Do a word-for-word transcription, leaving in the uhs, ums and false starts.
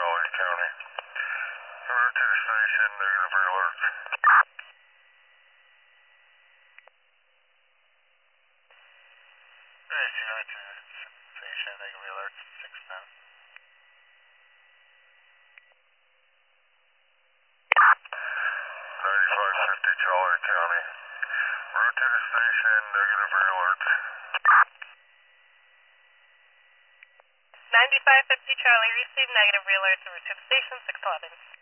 Charlie County. Route to the station, negative alerts. Hey, Charlie to the station, negative alerts, six ten. ninety-five fifty Charlie County. Route to the station, negative alerts. ninety-five fifty Charlie, received negative alerts, route to the station, six eleven.